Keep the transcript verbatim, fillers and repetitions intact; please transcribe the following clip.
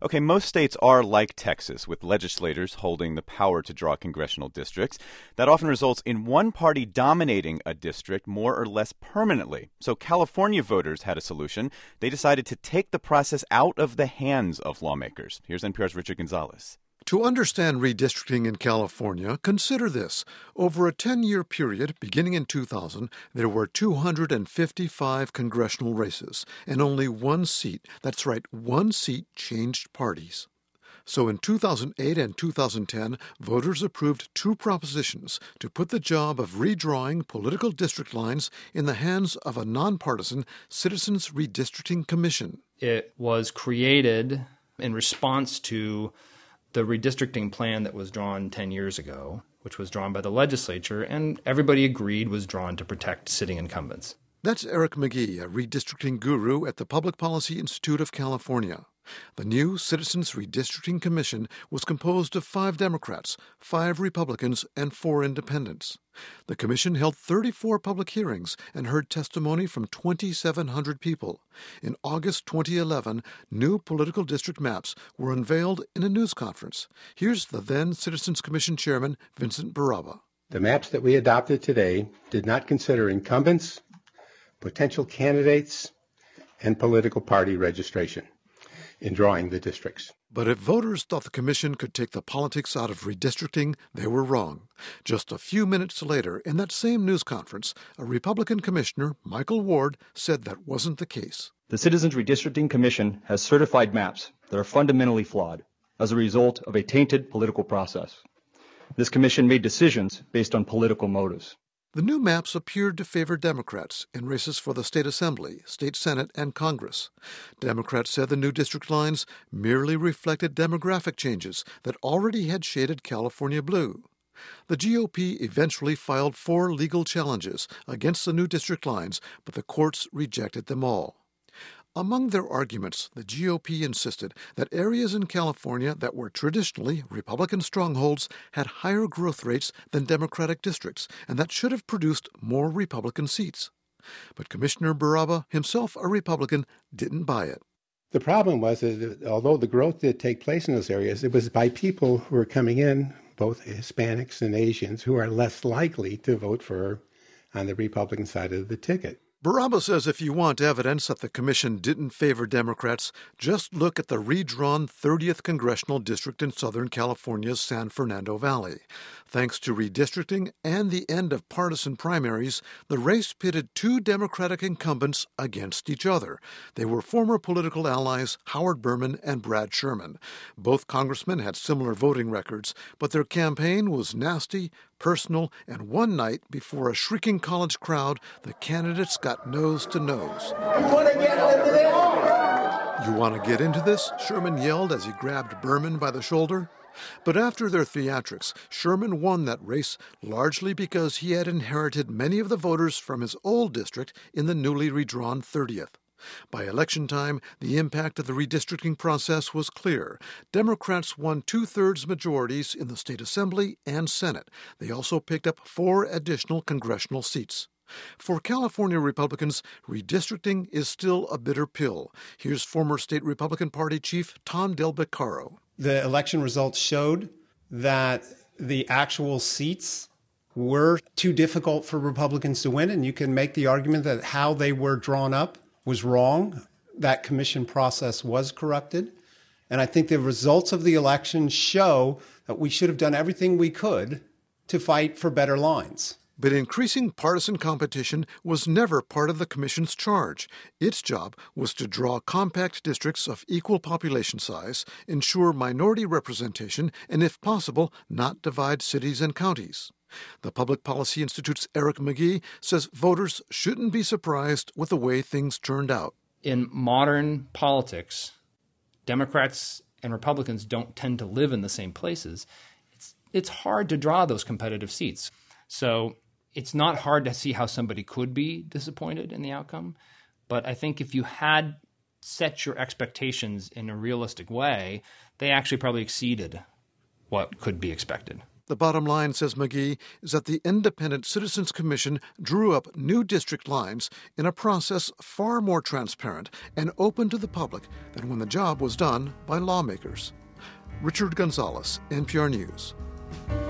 Okay, most states are like Texas, with legislators holding the power to draw congressional districts. That often results in one party dominating a district more or less permanently. So California voters had a solution. They decided to take the process out of the hands of lawmakers. Here's N P R's Richard Gonzalez. To understand redistricting in California, consider this. Over a ten-year period, beginning in two thousand, there were two hundred fifty-five congressional races, and only one seat, that's right, one seat changed parties. So in two thousand eight and two thousand ten, voters approved two propositions to put the job of redrawing political district lines in the hands of a nonpartisan Citizens Redistricting Commission. It was created in response to the redistricting plan that was drawn ten years ago, which was drawn by the legislature, and everybody agreed was drawn to protect sitting incumbents. That's Eric McGee, a redistricting guru at the Public Policy Institute of California. The new Citizens Redistricting Commission was composed of five Democrats, five Republicans, and four independents. The commission held thirty-four public hearings and heard testimony from twenty-seven hundred people. In August twenty eleven, new political district maps were unveiled in a news conference. Here's the then Citizens Commission Chairman, Vincent Baraba. The maps that we adopted today did not consider incumbents, potential candidates, and political party registration in drawing the districts. But if voters thought the commission could take the politics out of redistricting, they were wrong. Just a few minutes later, in that same news conference, a Republican commissioner, Michael Ward, said that wasn't the case. The Citizens Redistricting Commission has certified maps that are fundamentally flawed as a result of a tainted political process. This commission made decisions based on political motives. The new maps appeared to favor Democrats in races for the state assembly, state senate, and Congress. Democrats said the new district lines merely reflected demographic changes that already had shaded California blue. The G O P eventually filed four legal challenges against the new district lines, but the courts rejected them all. Among their arguments, the G O P insisted that areas in California that were traditionally Republican strongholds had higher growth rates than Democratic districts, and that should have produced more Republican seats. But Commissioner Baraba, himself a Republican, didn't buy it. The problem was that although the growth did take place in those areas, it was by people who were coming in, both Hispanics and Asians, who are less likely to vote for on the Republican side of the ticket. Baraba says if you want evidence that the commission didn't favor Democrats, just look at the redrawn thirtieth Congressional District in Southern California's San Fernando Valley. Thanks to redistricting and the end of partisan primaries, the race pitted two Democratic incumbents against each other. They were former political allies Howard Berman and Brad Sherman. Both congressmen had similar voting records, but their campaign was nasty, personal, and one night, before a shrieking college crowd, the candidates got nose to nose. You want to get into this? You want to get into this? Sherman yelled as he grabbed Berman by the shoulder. But after their theatrics, Sherman won that race largely because he had inherited many of the voters from his old district in the newly redrawn thirtieth. By election time, the impact of the redistricting process was clear. Democrats won two-thirds majorities in the state assembly and Senate. They also picked up four additional congressional seats. For California Republicans, redistricting is still a bitter pill. Here's former state Republican Party chief Tom Del Beccaro. The election results showed that the actual seats were too difficult for Republicans to win, and you can make the argument that how they were drawn up was wrong. That commission process was corrupted. And I think the results of the election show that we should have done everything we could to fight for better lines. But increasing partisan competition was never part of the commission's charge. Its job was to draw compact districts of equal population size, ensure minority representation, and if possible, not divide cities and counties. The Public Policy Institute's Eric McGee says voters shouldn't be surprised with the way things turned out. In modern politics, Democrats and Republicans don't tend to live in the same places. It's, it's hard to draw those competitive seats. So it's not hard to see how somebody could be disappointed in the outcome. But I think if you had set your expectations in a realistic way, they actually probably exceeded what could be expected. The bottom line, says McGee, is that the Independent Citizens Commission drew up new district lines in a process far more transparent and open to the public than when the job was done by lawmakers. Richard Gonzalez, N P R News.